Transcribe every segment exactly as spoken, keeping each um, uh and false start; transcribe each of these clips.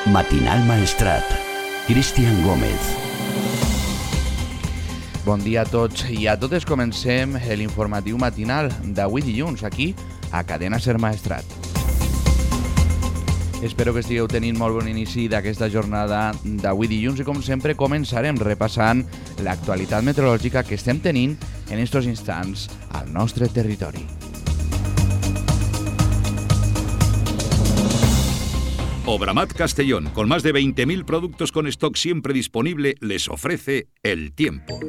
Matinal Maestrat. Cristian Gómez. Bon dia a tots i a totes. Comencem l'informatiu matinal d'avui dilluns, aquí, a Cadena Ser Maestrat. Espero que estigueu tenint molt bon inici d'aquesta jornada d'avui dilluns i, com sempre, començarem repassant l'actualitat meteorològica que estem tenint en estos instants al nostre territori. Obramat Castellón, con más de veinte mil productos con stock siempre disponible, les ofrece el tiempo.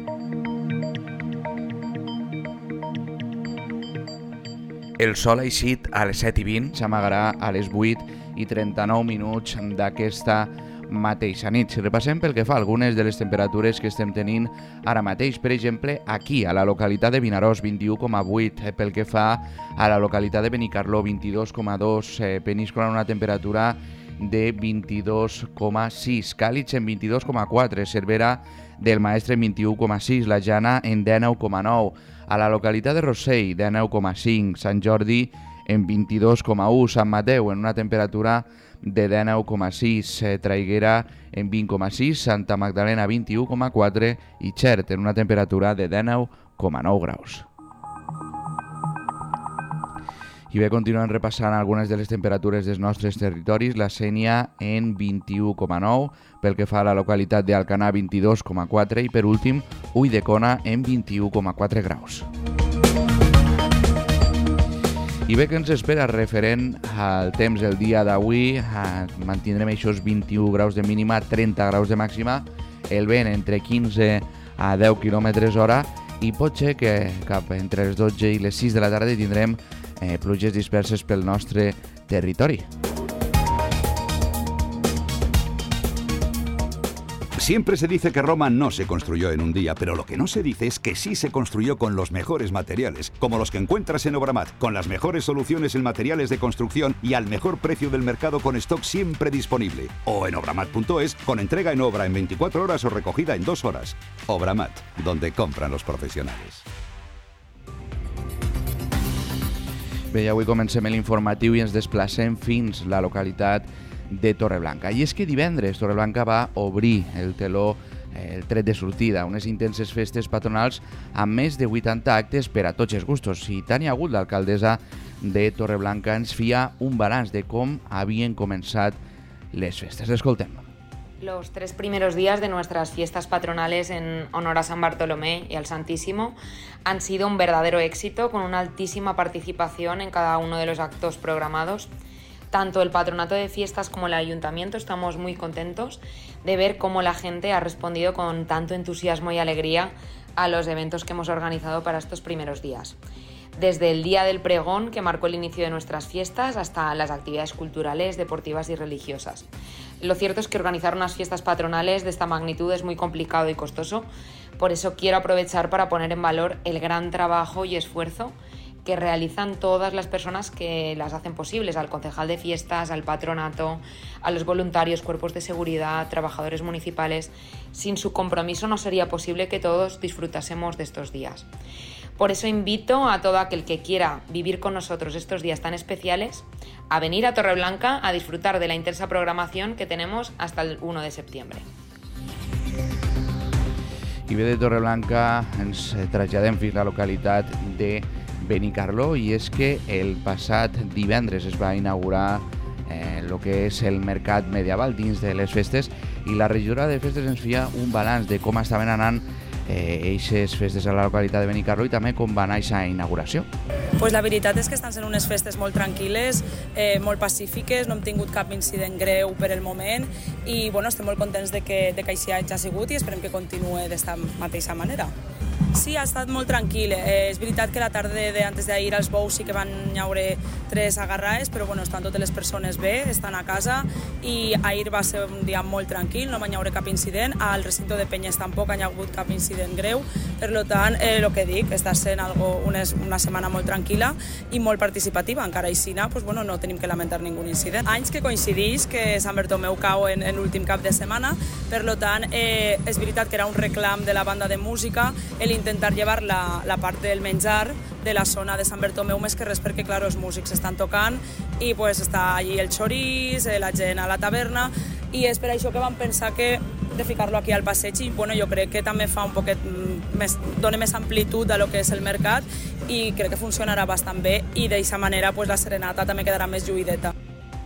El sol ha eixit a les set i vint, s'amagarà a les vuit i trenta-nou minuts d'aquesta mateixa nit. Si repassem pel que fa a algunes de les temperatures que estem tenint ara mateix, per exemple, aquí, a la localitat de Vinaròs, vint-i-u coma vuit, pel que fa a la localitat de Benicarló, vint-i-dos coma dos, eh, Peníscola, una temperatura de vint-i-dos coma sis, Càlix en vint-i-dos coma quatre, Cervera del Maestre en vint-i-u coma sis, La Jana en dinou coma nou, a la localitat de Rossell, dinou coma cinc, Sant Jordi en vint-i-dos coma u, Sant Mateu en una temperatura de dinou coma sis, eh, Traiguera en vint coma sis, Santa Magdalena vint-i-u coma quatre i Xert en una temperatura de dinou coma nou graus. I bé, continuem repassant algunes de les temperatures dels nostres territoris. La Sénia en vint-i-u coma nou, pel que fa a la localitat d'Alcanar vint-i-dos coma quatre i per últim Ulldecona en vint-i-u coma quatre graus. I bé, que ens espera referent al temps del dia d'avui? Mantindrem aquests vint-i-u graus de mínima, trenta graus de màxima, el vent entre quinze a deu quilòmetres hora i pot ser que cap entre les dotze i les sis de la tarda tindrem eh, pluges disperses pel nostre territori. Siempre se dice que Roma no se construyó en un día, pero lo que no se dice es que sí se construyó con los mejores materiales, como los que encuentras en Obramat, con las mejores soluciones en materiales de construcción y al mejor precio del mercado con stock siempre disponible. O en obramat punto es, con entrega en obra en veinticuatro horas o recogida en dos horas. Obramat, donde compran los profesionales. Bé, avui comencem l'informatiu i ens desplacem fins a la localitat de Torreblanca. I és que divendres Torreblanca va obrir el teló, eh, el tret de sortida, unes intenses festes patronals amb més de vuitanta actes per a tots els gustos. I Tània Agut, l'alcaldessa de Torreblanca, ens fia un balanç de com havien començat les festes. Escoltem. Los tres primeros días de nuestras fiestas patronales en honor a San Bartolomé y al Santísimo han sido un verdadero éxito, con una altísima participación en cada uno de los actos programados. Tanto el Patronato de Fiestas como el Ayuntamiento estamos muy contentos de ver cómo la gente ha respondido con tanto entusiasmo y alegría a los eventos que hemos organizado para estos primeros días. Desde el Día del Pregón, que marcó el inicio de nuestras fiestas, hasta las actividades culturales, deportivas y religiosas. Lo cierto es que organizar unas fiestas patronales de esta magnitud es muy complicado y costoso, por eso quiero aprovechar para poner en valor el gran trabajo y esfuerzo que realizan todas las personas que las hacen posibles, al concejal de fiestas, al patronato, a los voluntarios, cuerpos de seguridad, trabajadores municipales. Sin su compromiso no sería posible que todos disfrutásemos de estos días. Por eso invito a todo aquel que quiera vivir con nosotros estos días tan especiales a venir a Torreblanca a disfrutar de la intensa programación que tenemos hasta el uno de septiembre. I bé, de Torreblanca ens traslladem fins a la localitat de Benicarló, i és que el passat divendres es va inaugurar eh, el que és el mercat medieval dins de les festes, i la regidora de festes ens feia un balanç de com estaven anant eixes eh, festes a la localitat de Benicarló i també com va anar aquesta inauguració. Pues la veritat és que estan sent unes festes molt tranquil·les, eh, molt pacífiques, no hem tingut cap incident greu per el moment i bueno, estem molt contents de que, de que així hagi sigut i esperem que continuï d'esta mateixa manera. Sí, ha estat molt tranquil. Eh, és veritat que la tarda de antes d'ahir als bous sí que van llaure tres agarrades, però bueno, estan totes les persones bé, estan a casa i ahir va ser un dia molt tranquil, no van llaure cap incident. Al recinto de Penyes tampoc ha hagut cap incident greu, per tant, el eh, que dic, està sent algo, una, una setmana molt tranquil·la i molt participativa. Encara així pues, bueno, no tenim que lamentar ningú incident. Anys que coincideix que Sant Bartomeu cau en, en l'últim cap de setmana, per tant, eh, és veritat que era un reclam de la banda de música, el intentar llevar la, la part del menjar de la zona de Sant Bartomeu, més que res perquè, clar, els músics estan tocant i pues, està allí el xorís, la gent a la taverna, i és per això que vam pensar que de ficar-lo aquí al passeig i bueno, jo crec que també fa un poquet més, dona més amplitud a lo que és el mercat i crec que funcionarà bastant bé i d'aquesta manera pues, la serenata també quedarà més lluïdeta.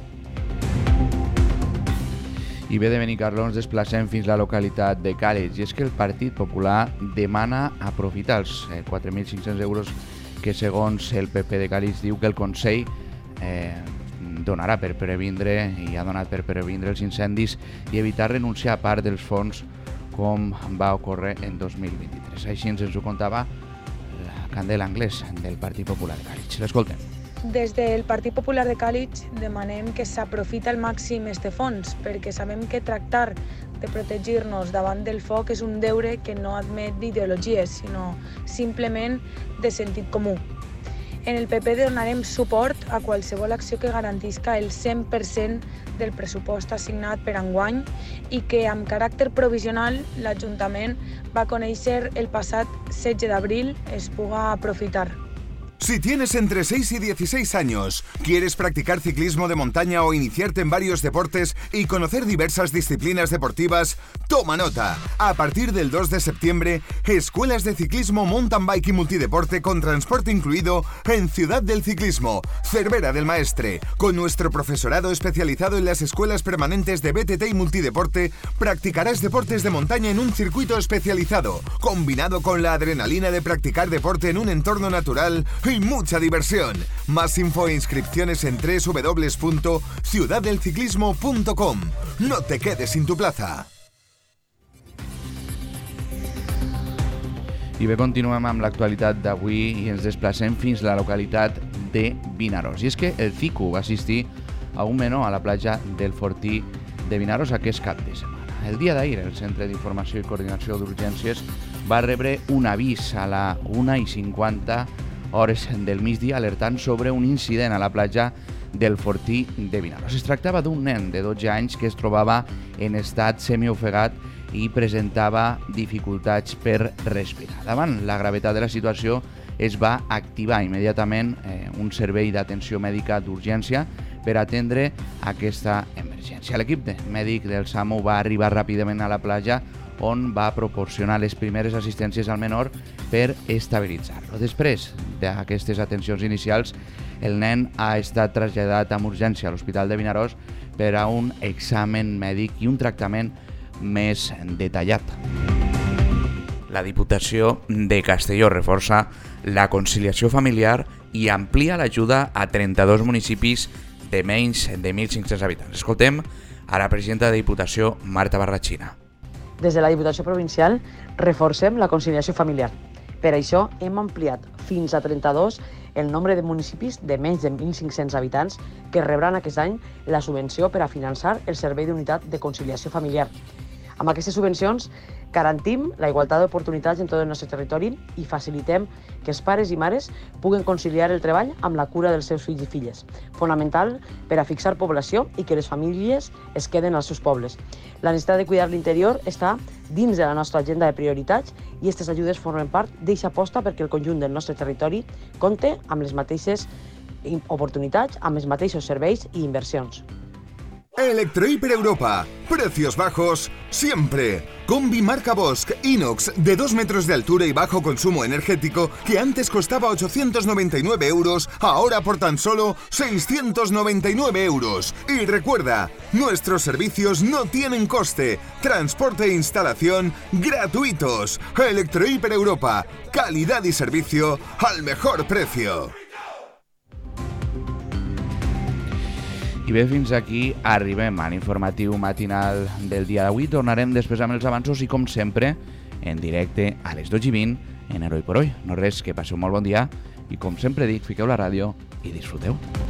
I bé de Benicarló ens desplacem fins a la localitat de Càlig i és que el Partit Popular demana aprofitar els quatre mil cinc-cents euros que segons el P P de Càlig diu que el Consell eh, donarà per previndre i ha donat per previndre els incendis i evitar renunciar a part dels fons com va ocórrer en dos mil vint-i-tres. Així ens ho contava la Candela Anglès del Partit Popular de Càlig. L'escoltem. Des del Partit Popular de Càlig demanem que s'aprofita al màxim este fons perquè sabem que tractar de protegir-nos davant del foc és un deure que no admet d'ideologies, sinó simplement de sentit comú. En el P P donarem suport a qualsevol acció que garantisca el cent per cent del pressupost assignat per enguany i que, amb caràcter provisional, l'Ajuntament va conèixer el passat setze d'abril es puga aprofitar. Si tienes entre seis y dieciséis años, quieres practicar ciclismo de montaña o iniciarte en varios deportes y conocer diversas disciplinas deportivas, toma nota. A partir del dos de septiembre, escuelas de ciclismo, mountain bike y multideporte con transporte incluido en Ciudad del Ciclismo, Cervera del Maestre. Con nuestro profesorado especializado en las escuelas permanentes de B T T y multideporte, practicarás deportes de montaña en un circuito especializado, combinado con la adrenalina de practicar deporte en un entorno natural y mucha diversión. Más info e inscripciones en doble u doble u doble u punto ciudad del ciclismo punto com. No te quedes sin tu plaza. I bé, continuem amb l'actualitat d'avui i ens desplacem fins a la localitat de Vinaròs. I és que el C I C U va assistir a un menú a la platja del Fortí de Vinaròs aquest cap de setmana. El dia d'ahir, el Centre d'Informació i Coordinació d'Urgències va rebre un avís a la una i cinquanta hores del migdia alertant sobre un incident a la platja del Fortí de Vinaròs. Es tractava d'un nen de dotze anys que es trobava en estat semiofegat i presentava dificultats per respirar. Davant la gravetat de la situació es va activar immediatament eh, un servei d'atenció mèdica d'urgència per atendre aquesta emergència. L'equip mèdic del SAMU va arribar ràpidament a la platja on va proporcionar les primeres assistències al menor per estabilitzar-lo. Després d'aquestes atencions inicials, el nen ha estat traslladat amb urgència a l'Hospital de Vinaròs per a un examen mèdic i un tractament més detallat. La Diputació de Castelló reforça la conciliació familiar i amplia l'ajuda a trenta-dos municipis de menys de mil cinc-cents habitants. Escoltem a la presidenta de Diputació, Marta Barratxina. Des de la Diputació Provincial reforcem la conciliació familiar. Per això hem ampliat fins a trenta-dos el nombre de municipis de menys de mil cinc-cents habitants que rebran aquest any la subvenció per a finançar el servei d'unitat de conciliació familiar. Amb aquestes subvencions garantim la igualtat d'oportunitats en tot el nostre territori i facilitem que els pares i mares puguen conciliar el treball amb la cura dels seus fills i filles, fonamental per a fixar població i que les famílies es queden als seus pobles. La necessitat de cuidar l'interior està dins de la nostra agenda de prioritats i aquestes ajudes formen part d'aquesta aposta perquè el conjunt del nostre territori compte amb les mateixes oportunitats, amb els mateixos serveis i inversions. Electrohiper Europa. Precios bajos siempre. Combi marca Bosch Inox de dos metros de altura y bajo consumo energético que antes costaba ochocientos noventa y nueve euros, ahora por tan solo seiscientos noventa y nueve euros. Y recuerda, nuestros servicios no tienen coste. Transporte e instalación gratuitos. Electrohiper Europa. Calidad y servicio al mejor precio. I bé, fins aquí arribem a l'informatiu matinal del dia d'avui. Tornarem després amb els avanços i, com sempre, en directe a les dotze i vint en Heroi por Hoy. No res, que passeu un molt bon dia i, com sempre dic, fiqueu la ràdio i disfruteu.